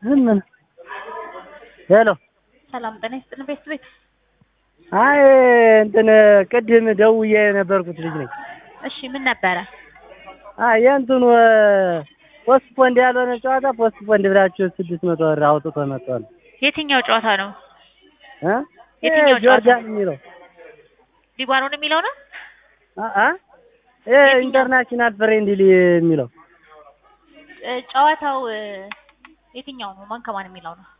ምን ሄሎ ሰላም ጤና ይስጥልኝ ቤት አይ እንትን ቅድም ደውዬ የነበርኩት ልጅ ነኝ። እሺ ምን ነበረ? የእንትኑ ፖስት ፖንድ ያልሆነ ጨዋታ ፖስት ፖንድ ብላችሁ 600 ብር አውጥቶ መጥቷል። የትኛው ጨዋታ ነው? የትኛው ጆርዳን የሚለው ሊባኖን የሚለው ነው? ኢንተርናሽናል ፍሬንድሊ የሚለው ጨዋታው የትኛው ነው? ማን ከማን የሚለው ነው?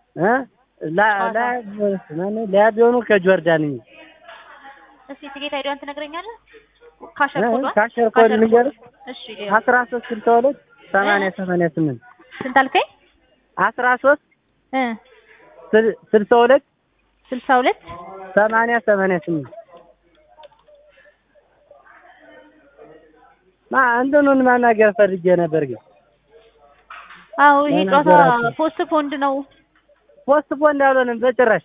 ሊያቢዮኑ ከጆርዳን የሚል እስኪ ትኬት አይዲዋን ትነግረኛለህ? ካሸር ኮድ ንገረኝ። እሺ 1362 8088 ስንት አልከኝ? 13 62 8088 እንትኑን ማናገር ፈልጌ ነበር ግን አዎ ይሄ ጨዋታ ፖስት ፖንድ ነው። ፖስት ፖንድ አልሆነም በጭራሽ።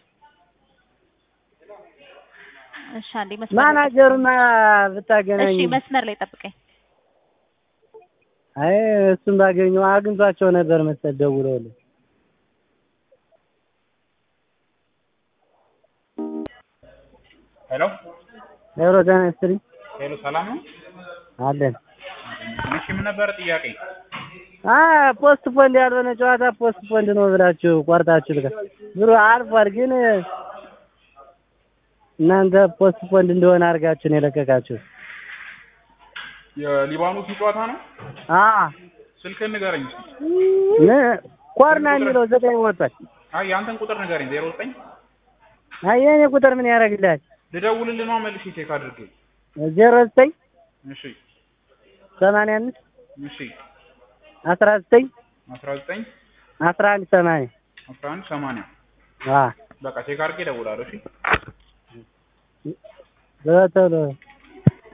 እሺ አንዴ መስመር ማናጀሩና ብታገናኝ። እሺ መስመር ላይ ጠብቀኝ። አይ እሱን ባገኘው አግኝቷቸው ነበር መሰል ደውለውልኝ። ሄሎ ጤና ይስጥልኝ። ሄሎ ሰላም ነው አለን። እሺ ምን ነበር ጥያቄ? ፖስት ፖንድ ያልሆነ ጨዋታ ፖስት ፖንድ ነው ብላችሁ ቆርጣችሁ ልካ ብሩ አልፏል። ግን እናንተ ፖስት ፖንድ እንደሆነ አድርጋችሁ ነው የለቀቃችሁ። የሊባኖስ ጨዋታ ነው? ስልክህን ንገረኝ እስኪ። ኮርና የሚለው 9 ወጥቷል። ያንተን ቁጥር ንገረኝ። 09 የኔ ቁጥር ምን ያደርግልሃል? ልደውልልህ ነው መልሼ ቼክ አድርጌ። 09 እሺ 85 እሺ 19 11 80 በቃ ቼክ አድርጌ እደውላለሁ። እሺ በተለ